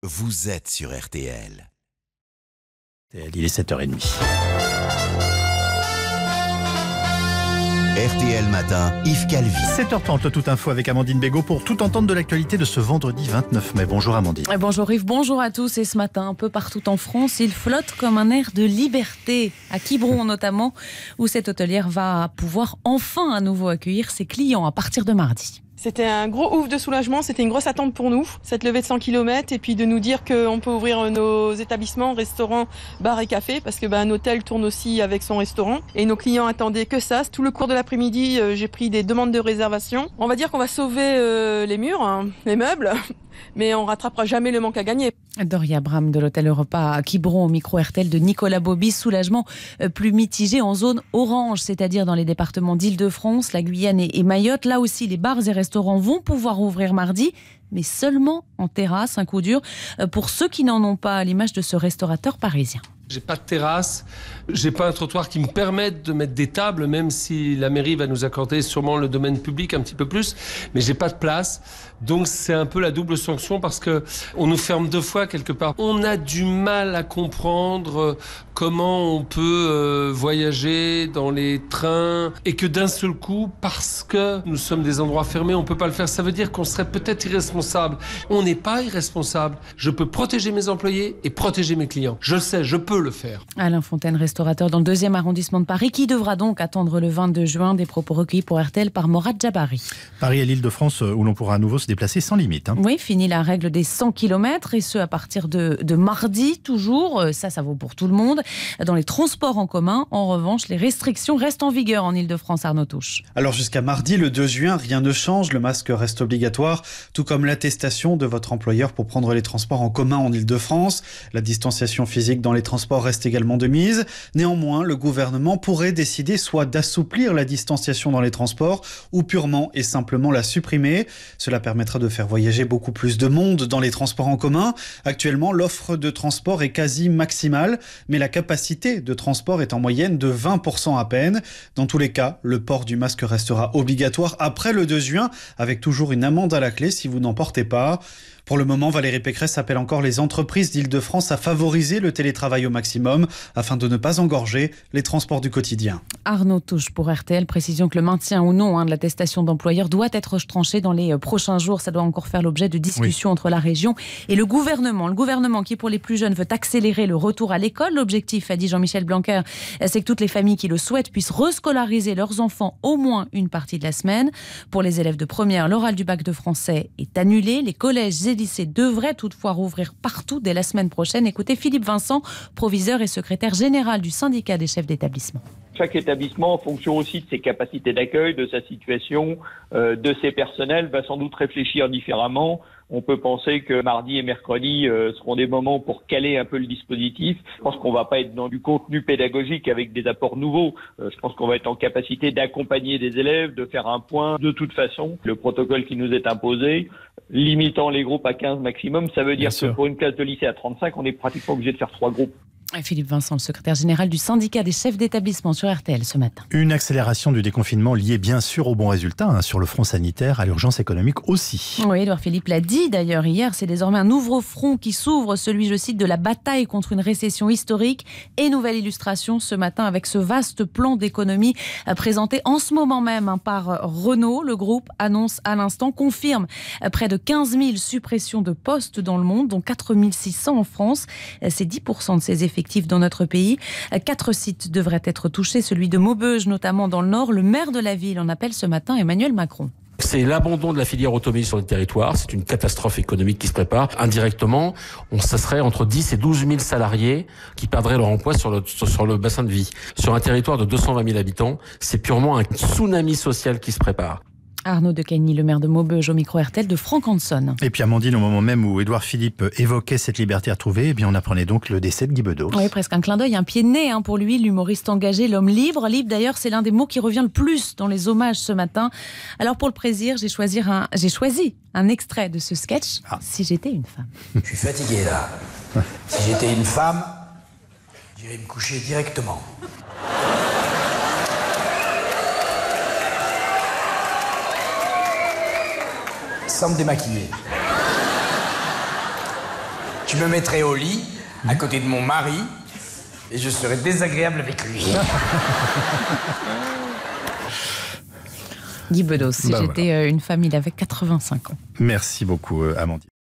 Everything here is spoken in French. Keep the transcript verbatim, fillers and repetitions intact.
vous êtes sur R T L. Il est sept heures trente. R T L Matin, Yves Calvi. sept heures trente, tout info avec Amandine Bégaud pour tout entendre de l'actualité de ce vendredi vingt-neuf mai. Bonjour Amandine. Bonjour Yves, bonjour à tous. Et ce matin, un peu partout en France, il flotte comme un air de liberté. À Quiberon notamment, où cette hôtelière va pouvoir enfin à nouveau accueillir ses clients à partir de mardi. C'était un gros ouf de soulagement, c'était une grosse attente pour nous, cette levée de cent kilomètres, et puis de nous dire qu'on peut ouvrir nos établissements, restaurants, bars et cafés, parce que bah, un hôtel tourne aussi avec son restaurant. Et nos clients attendaient que ça. Tout le cours de l'après-midi, euh, j'ai pris des demandes de réservation. On va dire qu'on va sauver euh, les murs, hein, les meubles, mais on rattrapera jamais le manque à gagner. Doria Bram de l'hôtel Europa à Quiberon au micro R T L de Nicolas Bobby. Soulagement plus mitigé en zone orange, c'est-à-dire dans les départements d'Île-de-France, la Guyane et Mayotte. Là aussi, les bars et restaurants vont pouvoir ouvrir mardi, mais seulement en terrasse, un coup dur pour ceux qui n'en ont pas, à l'image de ce restaurateur parisien. J'ai pas de terrasse, j'ai pas un trottoir qui me permette de mettre des tables, même si la mairie va nous accorder sûrement le domaine public un petit peu plus, mais j'ai pas de place. Donc c'est un peu la double sanction parce que on nous ferme deux fois quelque part. On a du mal à comprendre comment on peut euh, voyager dans les trains et que d'un seul coup, parce que nous sommes des endroits fermés, on peut pas le faire. Ça veut dire qu'on serait peut-être irresponsable. On n'est pas irresponsable. Je peux protéger mes employés et protéger mes clients. Je le sais, je peux le faire. Alain Fontaine, restaurateur dans le deuxième arrondissement de Paris, qui devra donc attendre le vingt-deux juin. Des propos recueillis pour R T L par Morad Jabari. Paris et l'Île-de-France où l'on pourra à nouveau se déplacer sans limite. Hein. Oui, fini la règle des cent kilomètres et ce à partir de, de mardi toujours. Ça, ça vaut pour tout le monde. Dans les transports en commun, en revanche, les restrictions restent en vigueur en Île-de-France. Arnaud Touche. Alors jusqu'à mardi, le deux juin, rien ne change. Le masque reste obligatoire, tout comme l'attestation de votre employeur pour prendre les transports en commun en Île-de-France. La distanciation physique dans les transports reste également de mise. Néanmoins, le gouvernement pourrait décider soit d'assouplir la distanciation dans les transports ou purement et simplement la supprimer. Cela permettra de faire voyager beaucoup plus de monde dans les transports en commun. Actuellement, l'offre de transport est quasi maximale, mais la capacité de transport est en moyenne de vingt pour cent à peine. Dans tous les cas, le port du masque restera obligatoire après le deux juin, avec toujours une amende à la clé si vous n'en portez pas. Pour le moment, Valérie Pécresse appelle encore les entreprises d'Île-de-France à favoriser le télétravail au maximum afin de ne pas engorger les transports du quotidien. Arnaud Touche pour R T L. Précision que le maintien ou non hein, de l'attestation d'employeur doit être tranché dans les prochains jours. Ça doit encore faire l'objet de discussions oui. entre la région et le gouvernement. Le gouvernement qui, pour les plus jeunes, veut accélérer le retour à l'école. L'objectif, a dit Jean-Michel Blanquer, c'est que toutes les familles qui le souhaitent puissent rescolariser leurs enfants au moins une partie de la semaine. Pour les élèves de première, l'oral du bac de français est annulé. Les collèges et lycées devraient toutefois rouvrir partout dès la semaine prochaine. Écoutez Philippe Vincent, proviseur et secrétaire général du syndicat des chefs d'établissement. Chaque établissement, en fonction aussi de ses capacités d'accueil, de sa situation, euh, de ses personnels, va sans doute réfléchir différemment. On peut penser que mardi et mercredi euh, seront des moments pour caler un peu le dispositif. Je pense qu'on va pas être dans du contenu pédagogique avec des apports nouveaux. Euh, je pense qu'on va être en capacité d'accompagner des élèves, de faire un point. De toute façon, le protocole qui nous est imposé, limitant les groupes à quinze maximum, ça veut dire Bien que sûr. Pour une classe de lycée à trente-cinq, on est pratiquement obligé de faire trois groupes. Philippe Vincent, le secrétaire général du syndicat des chefs d'établissement sur R T L ce matin. Une accélération du déconfinement liée bien sûr aux bons résultats hein, sur le front sanitaire, à l'urgence économique aussi. Oui, Édouard Philippe l'a dit d'ailleurs hier, c'est désormais un nouveau front qui s'ouvre, celui, je cite, de la bataille contre une récession historique. Et nouvelle illustration ce matin avec ce vaste plan d'économie présenté en ce moment même hein, par Renault. Le groupe annonce à l'instant, confirme près de quinze mille suppressions de postes dans le monde, dont quatre mille six cents en France. C'est dix pour cent de ces effectifs dans notre pays. Quatre sites devraient être touchés, celui de Maubeuge notamment dans le Nord. Le maire de la ville en appelle ce matin Emmanuel Macron. C'est l'abandon de la filière automobile sur le territoire. C'est une catastrophe économique qui se prépare. Indirectement, on, ça serait entre dix et douze mille salariés qui perdraient leur emploi sur le, sur, sur le bassin de vie. Sur un territoire de deux cent vingt mille habitants, c'est purement un tsunami social qui se prépare. Arnaud Decagny, le maire de Maubeuge, au micro R T L de Franck Hanson. Et puis Amandine, au moment même où Édouard Philippe évoquait cette liberté retrouvée, eh bien on apprenait donc le décès de Guy Bedos. Oui, presque un clin d'œil, un pied de nez hein, pour lui, l'humoriste engagé, l'homme libre. Libre d'ailleurs, c'est l'un des mots qui revient le plus dans les hommages ce matin. Alors pour le plaisir, j'ai choisi un, j'ai choisi un extrait de ce sketch, ah. Si j'étais une femme. Je suis fatigué là. Si j'étais une femme, j'irais me coucher directement. Sans me démaquiller. Je me mettrai au lit, à côté de mon mari, et je serai désagréable avec lui. Guy Bedos, si bah j'étais voilà. une femme, il avait quatre-vingt-cinq ans. Merci beaucoup, Amandine.